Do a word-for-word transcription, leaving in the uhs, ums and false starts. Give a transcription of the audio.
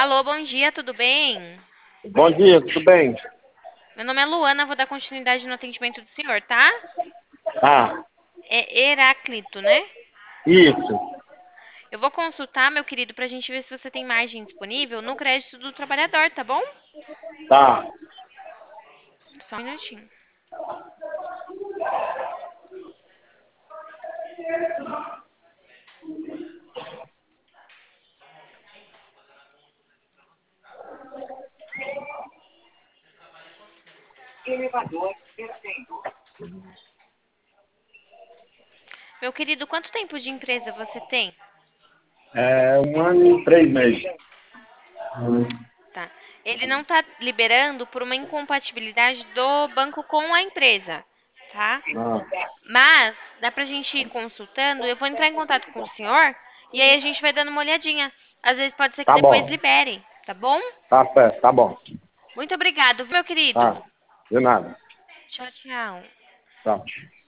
Alô, bom dia, tudo bem? Bom dia, tudo bem? Meu nome é Luana, vou dar continuidade no atendimento do senhor, tá? Ah, É Heráclito, né? isso, Eu vou consultar, meu querido, pra gente ver se você tem margem disponível no crédito do trabalhador, tá bom? tá. Só um minutinho. Meu querido, quanto tempo de empresa você tem? É um ano e três meses. Tá. Ele não tá liberando por uma incompatibilidade do banco com a empresa, tá? Ah, Mas dá pra gente ir consultando, eu vou entrar em contato com o senhor e aí a gente vai dando uma olhadinha. Às vezes pode ser que tá depois bom, libere, tá bom? tá certo, tá bom. Muito obrigado, meu querido. Tá, de nada. Tchau, tchau. Tá.